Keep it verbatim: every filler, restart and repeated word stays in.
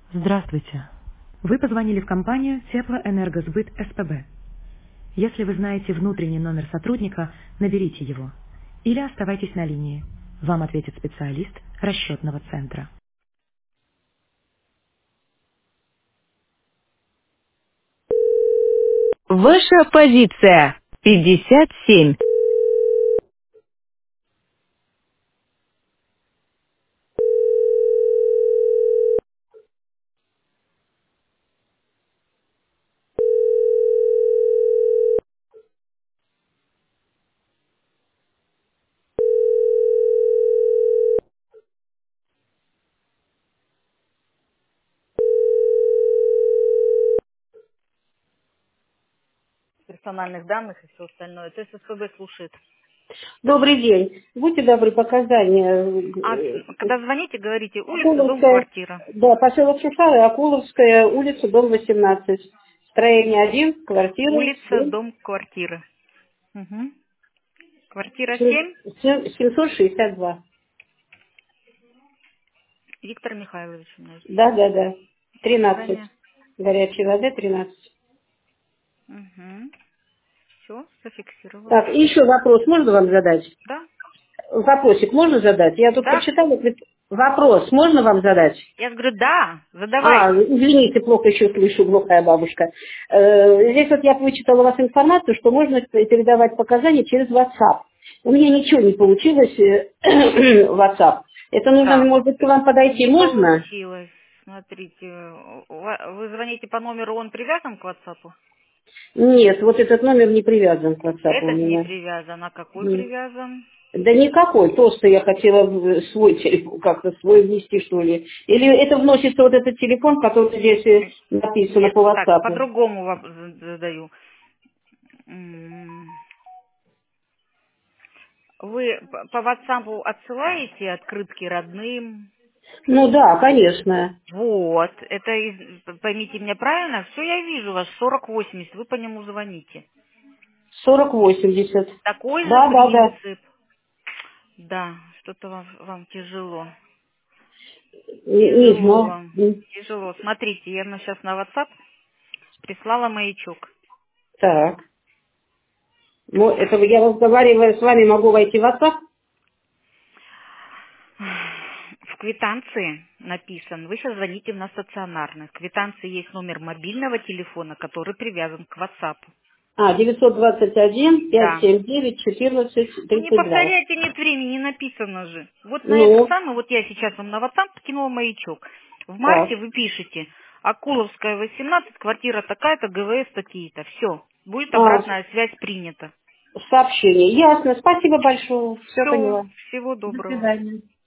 Здравствуйте. Вы позвонили в компанию Теплоэнергосбыт СПБ. Если вы знаете внутренний номер сотрудника, наберите его. Или оставайтесь на линии. Вам ответит специалист расчетного центра. Ваша позиция пятьдесят семь. Персональных данных и все остальное. То есть СПБ слушает. Добрый день. Будьте добры, показания. А э, с- когда звоните, говорите улица, дом, Акуловская, квартира. да, поселок Шушары, Акуловская, улица, дом восемнадцать. Строение один, квартира Улица, семь, дом, квартира. Угу. Квартира семь- семь. семь- семьсот шестьдесят два. Виктор Михайлович у меня есть. Да, да, да. тринадцать. Указания. Горячей воды тринадцать. Угу. Все, зафиксировала. Так, и еще вопрос можно вам задать? Да? Вопросик можно задать? Я тут Да? прочитала. говорит, Вопрос можно вам задать? Я говорю, да, А, задавайте. извините, плохо еще слышу, глухая бабушка. Э, Здесь вот я вычитала у вас информацию, что можно передавать показания через WhatsApp. У меня ничего не получилось э, WhatsApp. Это нужно, Так, может быть, к вам подойти не можно? получилось. Смотрите, у ва- вы звоните по номеру, он привязан к WhatsApp? Нет, вот этот номер не привязан к WhatsApp у Этот не меня. привязан, а какой М. привязан? Да никакой, просто я хотела в свой телефон, как-то свой внести, что ли. Или это вносится вот этот телефон, который здесь э, написано Нет, по так, WhatsApp? по-другому вам за- задаю. М, Вы по по WhatsApp отсылаете открытки родным? Ну да, конечно. Вот, это, из- поймите меня правильно, все я вижу, ваш сорок восемьдесят, вы по нему звоните. сорок восемьдесят. Такой же Да, да, да. принцип. Да, что-то вам, вам тяжело. Не, не Тяжело знаю. вам. М. Тяжело. Смотрите, я сейчас на WhatsApp прислала маячок. Так. Ну, это я разговариваю с вами, могу войти в WhatsApp? В квитанции написан, вы сейчас звоните на стационарный. В квитанции есть номер мобильного телефона, который привязан к WhatsApp. А, девятьсот двадцать один пятьсот Да. семьдесят девять четырнадцать Ну не тридцать два. повторяйте, нет времени, написано же. Вот на этот Ну, самый, вот я сейчас вам на WhatsApp кинула маячок. В марте так. вы пишете Акуловская, восемнадцать, квартира такая-то, ГВС такие-то. Все. Будет А, обратная связь принята. сообщение. Ясно. Спасибо большое. Все Все. поняла. Всего До доброго. свидания.